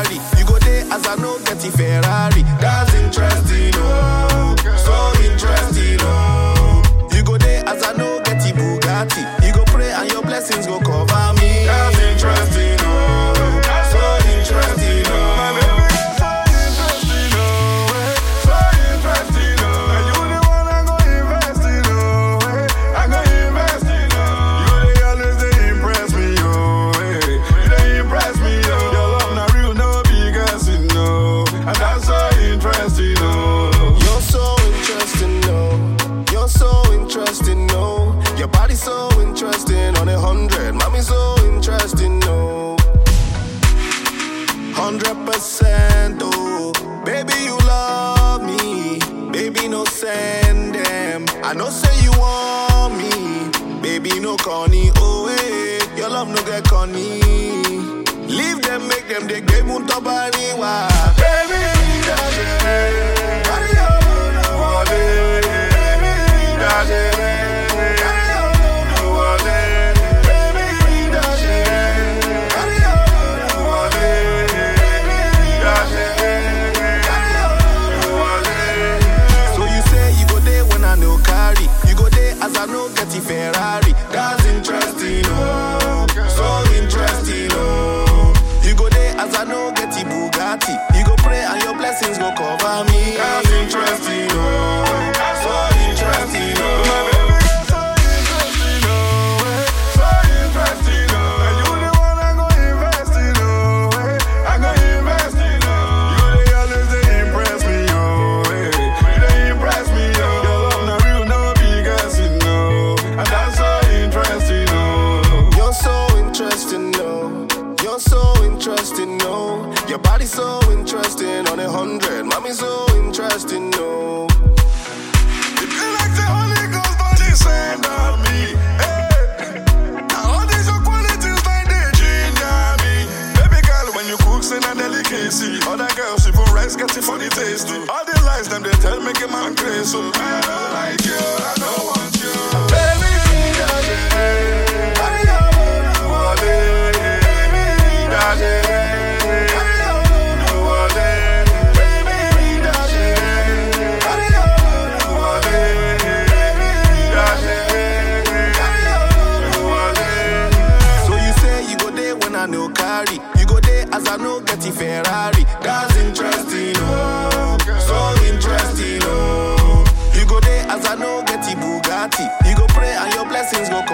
carry. You go there as I know get the Ferrari. That's interesting, oh, so interesting, oh. You go there as I know get the Bugatti. You go pray and your blessings go cover me. That's interesting, oh, so interesting, oh. My baby, so interesting, oh, so interesting, oh. And you the one I go invest in, oh, I go invest in, oh. You they always they impress me, oh, you they impress me, oh. Your love not real, no because you know, and that's so interesting, oh. You're so interesting, oh. You're so interesting, oh. Your body's so interesting on 100. Mommy so interesting, no. 100%, oh. Baby, you love me. Baby, no send them. I know say you want me. Baby, no corny, oh, hey. Your love no get corny. Leave them, make them, they get munto bani wa. Baby, that's it. As I know get the Ferrari, that's interesting, oh, so interesting, oh. You go there as I know get the Bugatti. You go pray and your blessings go cover me. That's interesting, oh, so interesting, oh. My baby, so interesting, oh, so interesting, oh. And you the one I go invest in, oh, I go invest in, oh. You they always they impress me, oh, you they impress me, oh. Your love not real, no because you know, and that's so interesting, oh. You're so interesting, oh. You're so interesting, oh. Your body's so interesting on 100. Mommy so interesting, oh. You feel like the Holy Ghost body send on me, hey. Now all these your qualities like they ginger me. Baby girl, when you cook, send a delicacy. Other girls, even rice get it for the taste. All the lies them they tell make a man crazy. So I don't like you, I don't want you. Baby, that's it. You go there as I know get the Ferrari. That's interesting, oh, so interesting, oh. You go there as I know get the Bugatti. You go pray and your blessings go